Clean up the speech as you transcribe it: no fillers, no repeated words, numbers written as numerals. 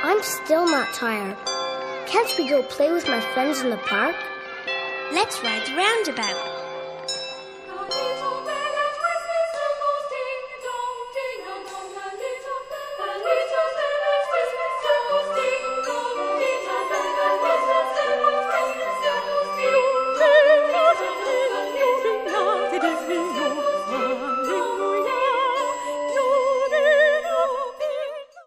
I'm still not tired. Can't we go play with my friends in the park? Let's ride the roundabout.